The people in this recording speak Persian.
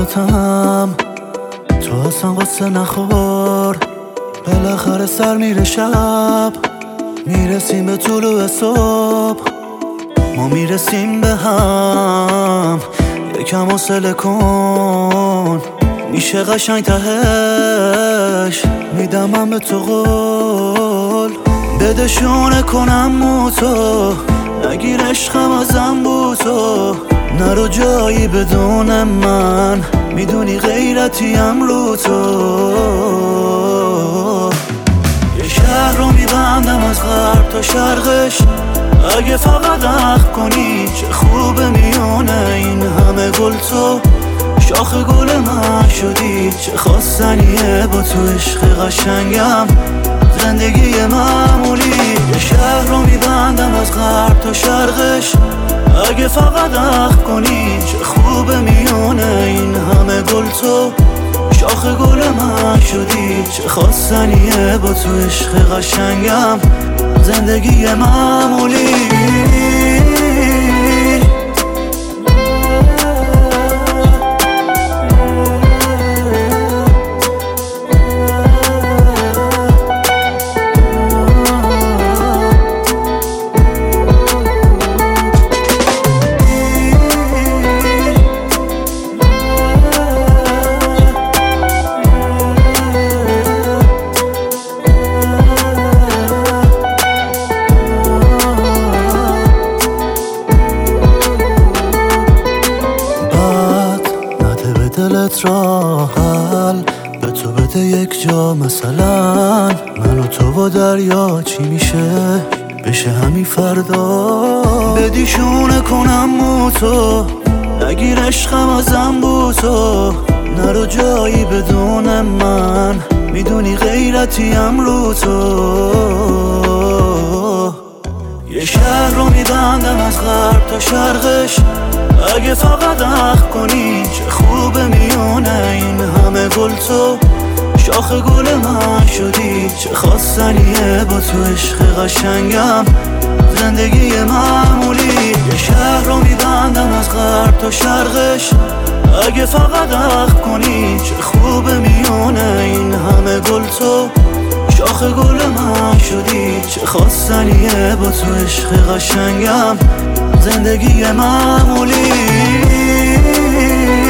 براتم، تو اصلا قصه نخور. بالاخره سر میره شب، میرسیم به طلوع صبح، ما میرسیم به هم. یکم حوصله کن، میشه قشنگ تهش، میدم من به تو قول. بده شونه کنم مو تو، نگیر عشقم ازم بو تو. نرو جایی بدون من، میدونی غیرتیم رو تو. یه شهر رو میبندم از غرب تا شرقش، اگه فقط عقل کنی چه خوبه میونه این همه گل. تو شاخ گل من شدی، چه خواستنیه با تو عشق قشنگم، زندگی معمولی. یه شهر رو میبندم از غرب تا شرقش، اگه فقط عقل کنی چه خوبه میونه این همه گل. تو شاخ گل من شدی، چه خواستنیه با تو عشق قشنگم، زندگی معمولی. دلت را حل به تو بده یک جا، مثلا من و تو و دریا چی میشه بشه همین فردا. بدی شونه کنم مو تو، نگیر عشقم ازم بو تو. نرو جایی بدون من، میدونی غیرتیم رو تو. یه شهر رو میبندم از غرب تا شرقش، اگه فقط عقل کنی چه خوبه میونه این همه گل. تو شاخ گل من شدی، چه خواستنیه با تو عشق قشنگم، زندگی معمولی. یه شهر رو میبندم از غرب تا شرقش، اگه فقط عقل کنی چه خوبه میونه این همه گل. تو شاخ گل من شدی، چه خواستنیه با تو عشق قشنگم، زندگی معمولی.